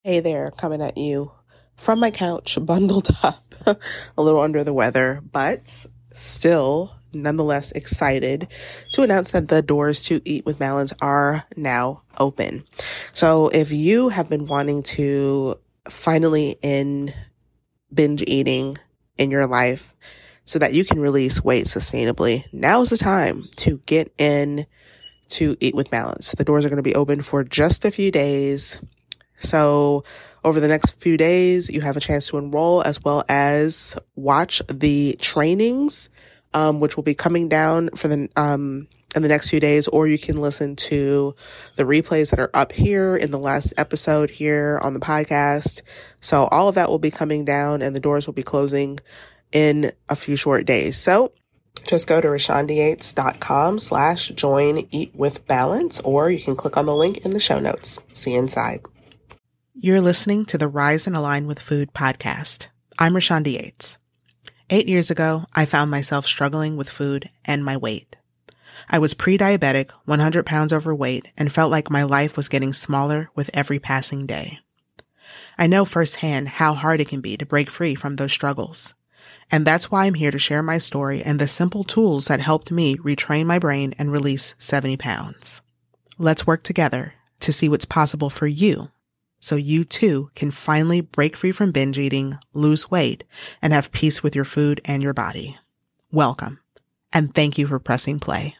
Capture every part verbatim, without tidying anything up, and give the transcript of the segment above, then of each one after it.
Hey there, coming at you from my couch, bundled up, a little under the weather, but still nonetheless excited to announce that the doors to Eat with Balance are now open. So if you have been wanting to finally end binge eating in your life so that you can release weight sustainably, now is the time to get in to Eat with Balance. The doors are going to be open for just a few days. So over the next few days, you have a chance to enroll as well as watch the trainings, um, which will be coming down for the, um, in the next few days, or you can listen to the replays that are up here in the last episode here on the podcast. So all of that will be coming down and the doors will be closing in a few short days. So just go to rashondiyates.com slash join Eat with Balance, or you can click on the link in the show notes. See you inside. You're listening to the Rise and Align with Food podcast. I'm Rashonda Yates. Eight years ago, I found myself struggling with food and my weight. I was pre-diabetic, one hundred pounds overweight, and felt like my life was getting smaller with every passing day. I know firsthand how hard it can be to break free from those struggles. And that's why I'm here to share my story and the simple tools that helped me retrain my brain and release seventy pounds. Let's work together to see what's possible for you, so you too can finally break free from binge eating, lose weight, and have peace with your food and your body. Welcome, and thank you for pressing play.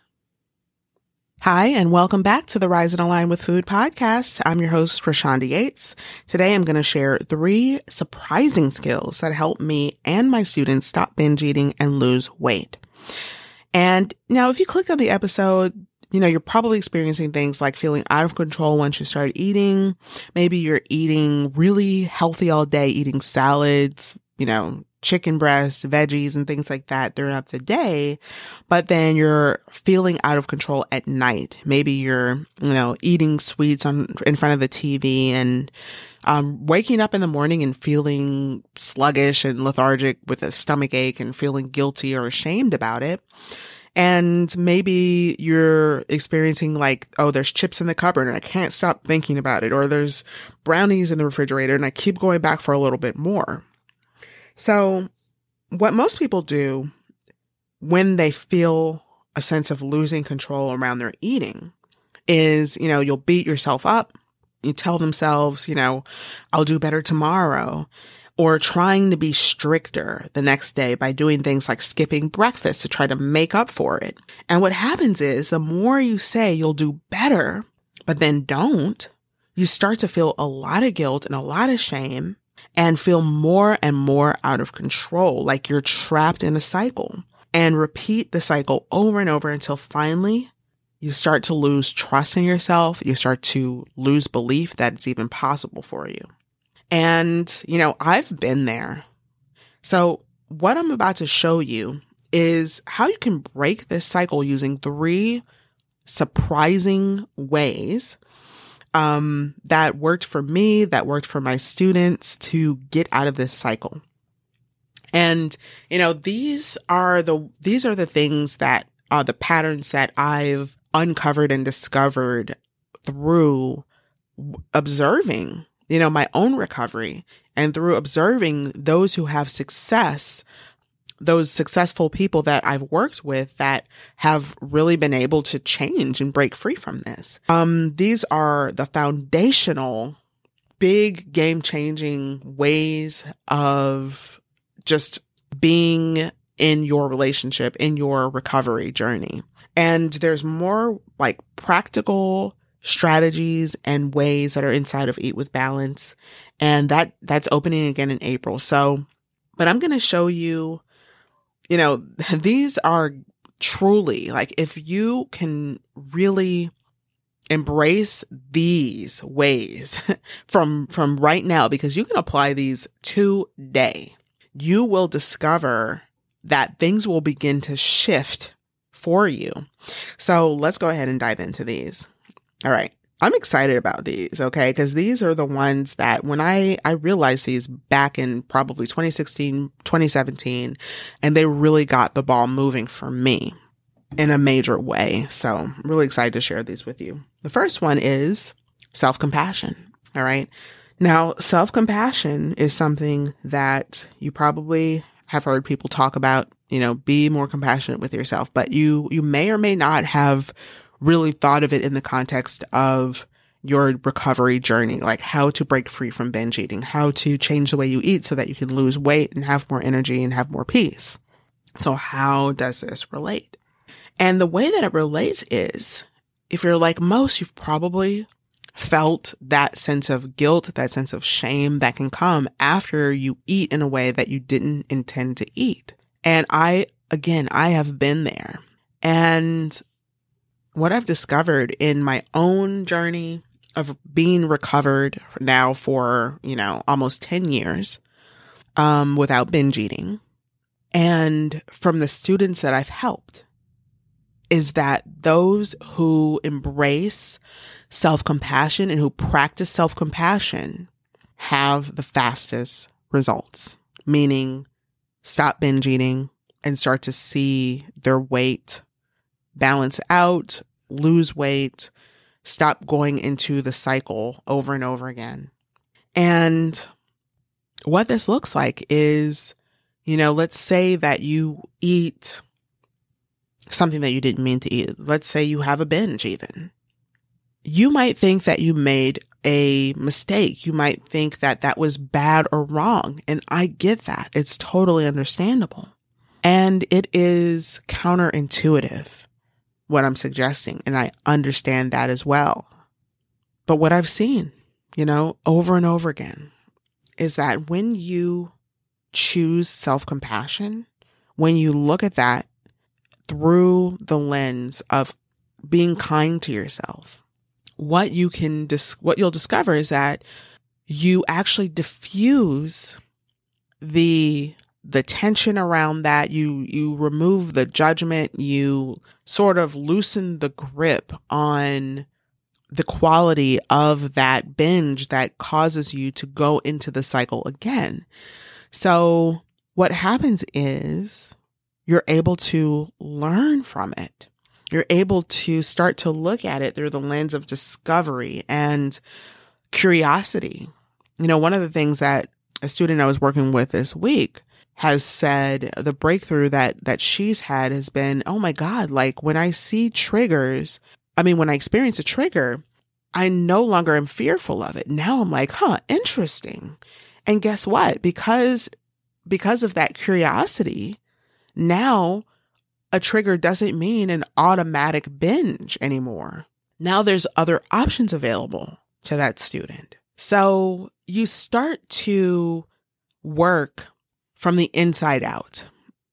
Hi, and welcome back to the Rise and Align with Food podcast. I'm your host, Rashonda Yates. Today, I'm going to share three surprising skills that help me and my students stop binge eating and lose weight. And now, if you clicked on the episode, you know, you're probably experiencing things like feeling out of control once you start eating. Maybe you're eating really healthy all day, eating salads, you know, chicken breasts, veggies, and things like that throughout the day. But then you're feeling out of control at night. Maybe you're, you know, eating sweets on in front of the T V and um, waking up in the morning and feeling sluggish and lethargic with a stomach ache and feeling guilty or ashamed about it. And maybe you're experiencing like, oh, there's chips in the cupboard and I can't stop thinking about it. Or there's brownies in the refrigerator and I keep going back for a little bit more. So what most people do when they feel a sense of losing control around their eating is, you know, you'll beat yourself up. You tell themselves, you know, I'll do better tomorrow. Or trying to be stricter the next day by doing things like skipping breakfast to try to make up for it. And what happens is the more you say you'll do better, but then don't, you start to feel a lot of guilt and a lot of shame and feel more and more out of control, like you're trapped in a cycle, and repeat the cycle over and over until finally you start to lose trust in yourself. You start to lose belief that it's even possible for you. And, you know, I've been there. So what I'm about to show you is how you can break this cycle using three surprising ways um, that worked for me, that worked for my students to get out of this cycle. And, you know, these are the, these are the things that are the patterns that I've uncovered and discovered through observing, you know, my own recovery and through observing those who have success, those successful people that I've worked with that have really been able to change and break free from this. Um, these are the foundational, big game-changing ways of just being in your relationship, in your recovery journey. And there's more like practical strategies and ways that are inside of Eat with Balance. And that that's opening again in April. So, but I'm going to show you, you know, these are truly like, if you can really embrace these ways from, from right now, because you can apply these today, you will discover that things will begin to shift for you. So let's go ahead and dive into these. All right. I'm excited about these, okay? Because these are the ones that when I, I realized these back in probably twenty sixteen, twenty seventeen, and they really got the ball moving for me in a major way. So I'm really excited to share these with you. The first one is self-compassion. All right. Now, self-compassion is something that you probably have heard people talk about, you know, be more compassionate with yourself, but you, you may or may not have really thought of it in the context of your recovery journey, like how to break free from binge eating, how to change the way you eat so that you can lose weight and have more energy and have more peace. So how does this relate? And the way that it relates is, if you're like most, you've probably felt that sense of guilt, that sense of shame that can come after you eat in a way that you didn't intend to eat. And I, again, I have been there. And what I've discovered in my own journey of being recovered now for, you know, almost ten years, um, without binge eating, and from the students that I've helped, is that those who embrace self-compassion and who practice self-compassion have the fastest results, meaning stop binge eating and start to see their weight balance out, lose weight, stop going into the cycle over and over again. And what this looks like is, you know, let's say that you eat something that you didn't mean to eat. Let's say you have a binge even. You might think that you made a mistake. You might think that that was bad or wrong. And I get that. It's totally understandable. And it is counterintuitive, what I'm suggesting. And I understand that as well. But what I've seen, you know, over and over again, is that when you choose self-compassion, when you look at that through the lens of being kind to yourself, what you can dis- what you'll discover is that you actually diffuse the the tension around that. You you remove the judgment. You sort of loosen the grip on the quality of that binge that causes you to go into the cycle again. So what happens is you're able to learn from it. You're able to start to look at it through the lens of discovery and curiosity. You know, one of the things that a student I was working with this week has said, the breakthrough that that she's had has been, oh my God, like when I see triggers, I mean, when I experience a trigger, I no longer am fearful of it. Now I'm like, huh, interesting. And guess what? Because, because of that curiosity, now a trigger doesn't mean an automatic binge anymore. Now there's other options available to that student. So you start to work from the inside out.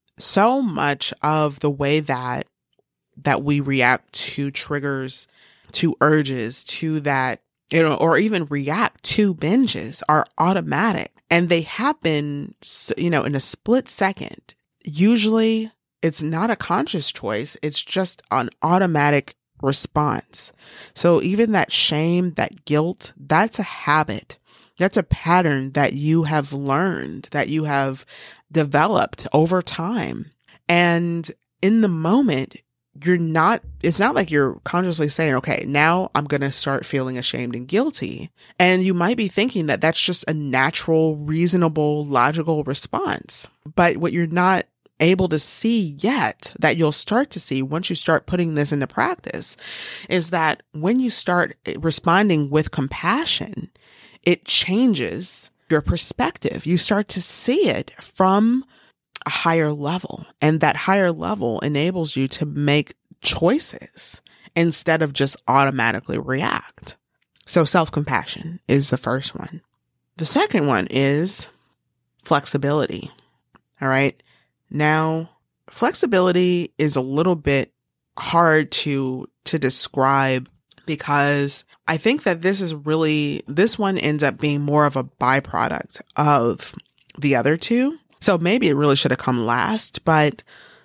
So much of the way that that we react to triggers, to urges, to that, you know, or even react to binges are automatic, and they happen, you know, in a split second. Usually it's not a conscious choice. It's just an automatic response. So even that shame, that guilt, that's a habit. That's a pattern that you have learned, that you have developed over time. And in the moment, you're not, it's not like you're consciously saying, okay, now I'm going to start feeling ashamed and guilty. And you might be thinking that that's just a natural, reasonable, logical response. But what you're not able to see yet, that you'll start to see once you start putting this into practice, is that when you start responding with compassion, it changes your perspective. You start to see it from a higher level, and that higher level enables you to make choices instead of just automatically react. So self-compassion is the first one. The second one is flexibility. All right. Now, flexibility is a little bit hard to, to describe, because I think that this is really, this one ends up being more of a byproduct of the other two. So maybe it really should have come last, but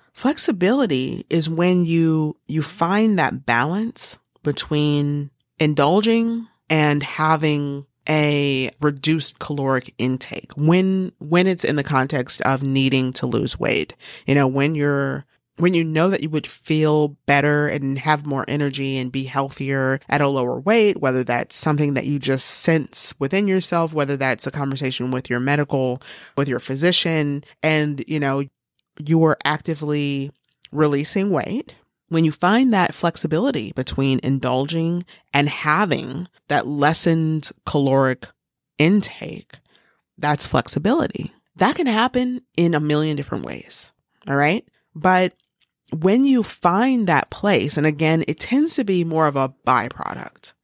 flexibility is when you, you find that balance between indulging and having a reduced caloric intake when, when it's in the context of needing to lose weight. You know, when you're when you know that you would feel better and have more energy and be healthier at a lower weight, whether that's something that you just sense within yourself, whether that's a conversation with your medical, with your physician, and, you know, you are actively releasing weight. When you find that flexibility between indulging and having that lessened caloric intake, that's flexibility. That can happen in a million different ways. All right. But when you find that place, and again, it tends to be more of a byproduct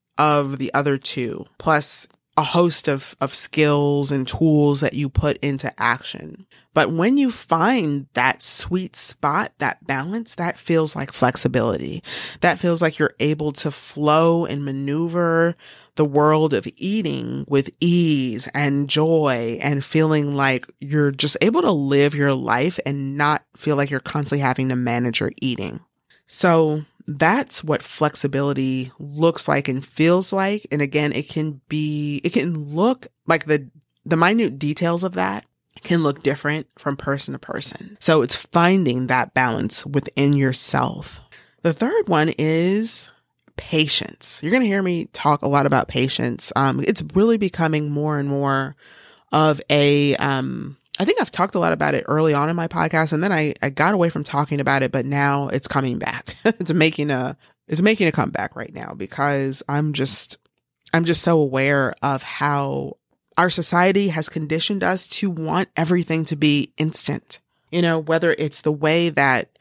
of the other two, plus a host of, of skills and tools that you put into action. But when you find that sweet spot, that balance, that feels like flexibility. That feels like you're able to flow and maneuver the world of eating with ease and joy and feeling like you're just able to live your life and not feel like you're constantly having to manage your eating. So that's what flexibility looks like and feels like. And again, it can be, it can look like the, the minute details of that can look different from person to person. So it's finding that balance within yourself. The third one is patience. You're going to hear me talk a lot about patience. Um, it's really becoming more and more of a, um, I think I've talked a lot about it early on in my podcast, and then I, I got away from talking about it, but now it's coming back. it's making a, it's making a comeback right now because I'm just, I'm just so aware of how our society has conditioned us to want everything to be instant. You know, whether it's the way that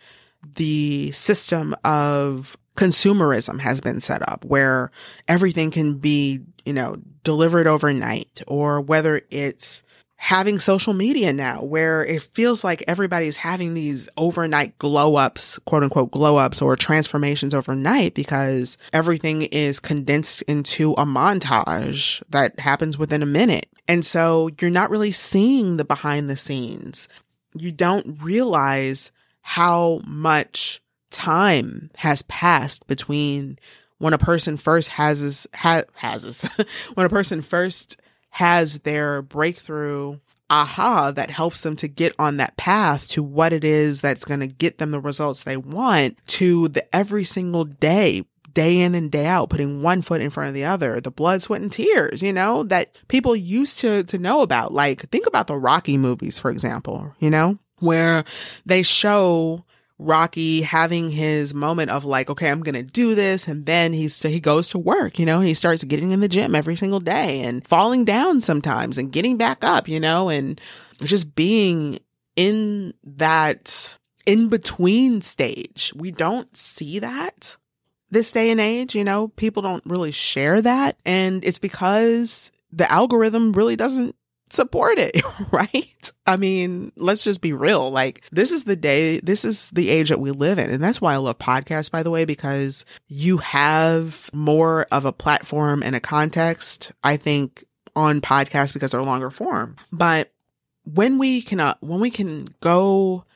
the system of consumerism has been set up where everything can be, you know, delivered overnight, or whether it's having social media now where it feels like everybody's having these overnight glow ups, quote unquote glow ups or transformations overnight because everything is condensed into a montage that happens within a minute. And so you're not really seeing the behind the scenes. You don't realize how much time has passed between when a person first has his, ha, has his, when a person first has their breakthrough aha that helps them to get on that path to what it is that's going to get them the results they want, to the every single day, day in and day out, putting one foot in front of the other, the blood, sweat, and tears, you know, that people used to, to know about. Like, think about the Rocky movies, for example, you know, where they show Rocky having his moment of like, okay, I'm going to do this. And then he's, he goes to work, you know, and he starts getting in the gym every single day and falling down sometimes and getting back up, you know, and just being in that in between stage. We don't see that this day and age, you know, people don't really share that. And it's because the algorithm really doesn't support it, right? I mean, let's just be real. Like, this is the day, this is the age that we live in. And that's why I love podcasts, by the way, because you have more of a platform and a context, I think, on podcasts because they're longer form. But when we can, uh, when we can go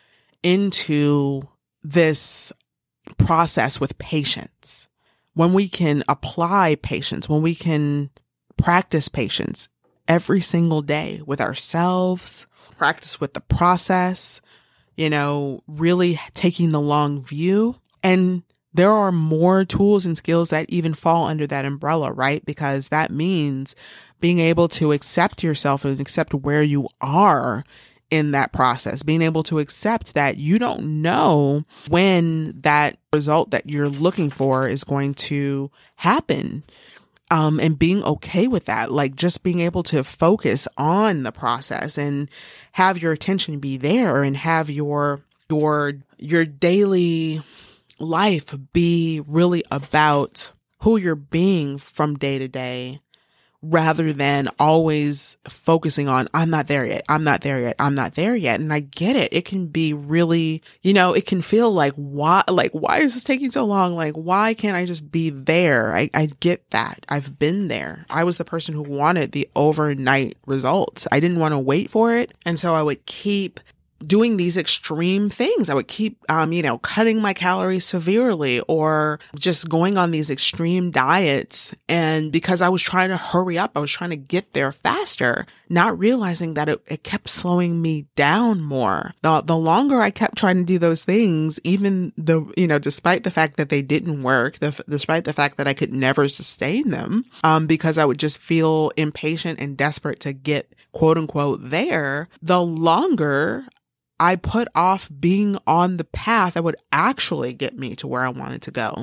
into this process with patience, when we can apply patience, when we can practice patience every single day with ourselves, practice with the process, you know, really taking the long view. And there are more tools and skills that even fall under that umbrella, right? Because that means being able to accept yourself and accept where you are in that process, being able to accept that you don't know when that result that you're looking for is going to happen. Um, and being okay with that, like just being able to focus on the process and have your attention be there and have your, your, your daily life be really about who you're being from day to day, rather than always focusing on, I'm not there yet. I'm not there yet. I'm not there yet. And I get it. It can be really, you know, it can feel like, why, like, why is this taking so long? Like, why can't I just be there? I, I get that. I've been there. I was the person who wanted the overnight results. I didn't want to wait for it. And so I would keep doing these extreme things. I would keep, um, you know, cutting my calories severely or just going on these extreme diets. And because I was trying to hurry up, I was trying to get there faster, not realizing that it, it kept slowing me down more. The, the longer I kept trying to do those things, even the, you know, despite the fact that they didn't work, the, despite the fact that I could never sustain them, um, because I would just feel impatient and desperate to get quote unquote there, the longer I put off being on the path that would actually get me to where I wanted to go.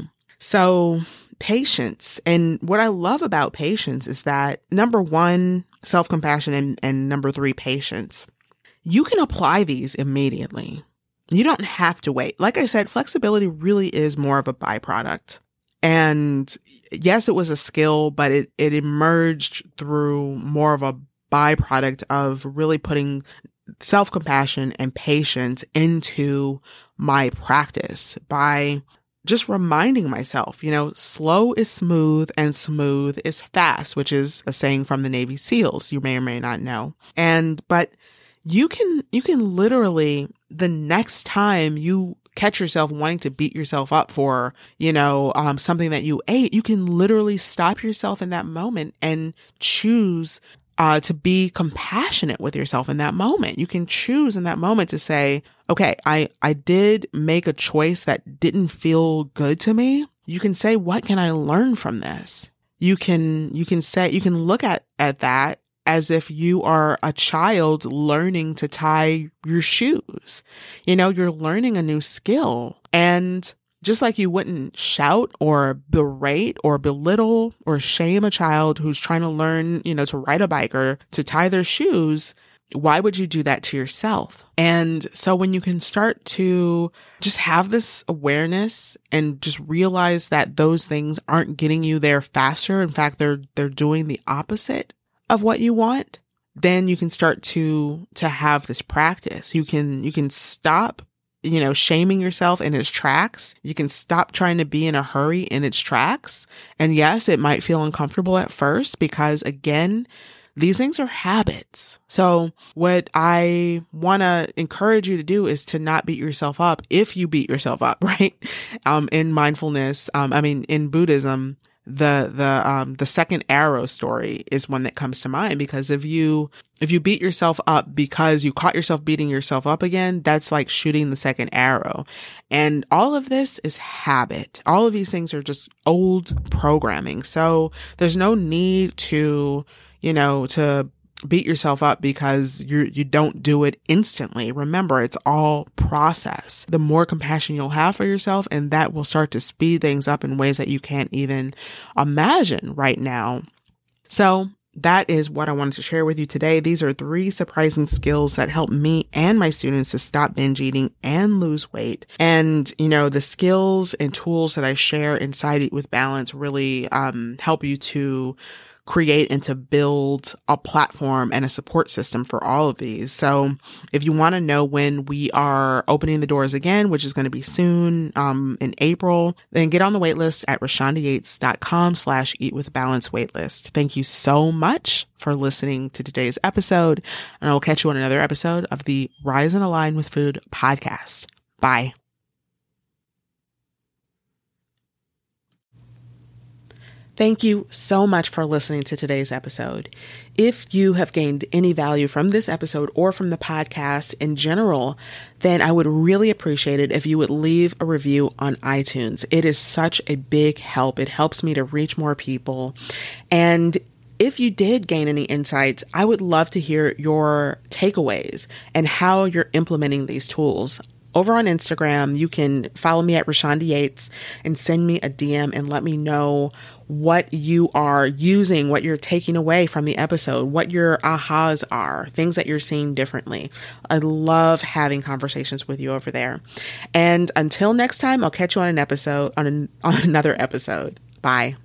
So patience. And what I love about patience is that number one, self-compassion, and, and number three, patience. You can apply these immediately. You don't have to wait. Like I said, flexibility really is more of a byproduct. And yes, it was a skill, but it, it emerged through more of a byproduct of really putting self-compassion and patience into my practice by just reminding myself, you know, slow is smooth and smooth is fast, which is a saying from the Navy SEALs. You may or may not know. And, but you can, you can literally, the next time you catch yourself wanting to beat yourself up for, you know, um, something that you ate, you can literally stop yourself in that moment and choose Uh, to be compassionate with yourself in that moment. You can choose in that moment to say, okay, I, I did make a choice that didn't feel good to me. You can say, what can I learn from this? You can, you can say, you can look at, at that as if you are a child learning to tie your shoes. You know, you're learning a new skill, and just like you wouldn't shout or berate or belittle or shame a child who's trying to learn, you know, to ride a bike or to tie their shoes, why would you do that to yourself? And so when you can start to just have this awareness and just realize that those things aren't getting you there faster, in fact, they're, they're doing the opposite of what you want, then you can start to, to have this practice. You can, you can stop you know, shaming yourself in its tracks. You can stop trying to be in a hurry in its tracks. And yes, it might feel uncomfortable at first because, again, these things are habits. So what I want to encourage you to do is to not beat yourself up if you beat yourself up, right? Um, in mindfulness, um, I mean, in Buddhism, the, the, um, the second arrow story is one that comes to mind, because if you, if you beat yourself up because you caught yourself beating yourself up again, that's like shooting the second arrow. And all of this is habit. All of these things are just old programming. So there's no need to, you know, to beat yourself up because you you don't do it instantly. Remember, it's all process. The more compassion you'll have for yourself, and that will start to speed things up in ways that you can't even imagine right now. So that is what I wanted to share with you today. These are three surprising skills that help me and my students to stop binge eating and lose weight. And, you know, the skills and tools that I share inside Eat with Balance really um, help you to create and to build a platform and a support system for all of these. So if you want to know when we are opening the doors again, which is going to be soon, um, in April, then get on the waitlist at rashondayates.com slash eat with balance waitlist. Thank you so much for listening to today's episode, and I will catch you on another episode of the Rise and Align with Food podcast. Bye. Thank you so much for listening to today's episode. If you have gained any value from this episode or from the podcast in general, then I would really appreciate it if you would leave a review on iTunes. It is such a big help. It helps me to reach more people. And if you did gain any insights, I would love to hear your takeaways and how you're implementing these tools. Over on Instagram, you can follow me at Rashonda Yates and send me a D M and let me know what you are using, what you're taking away from the episode, what your ahas are, things that you're seeing differently. I love having conversations with you over there. And until next time, I'll catch you on an episode, on, an, on another episode. Bye.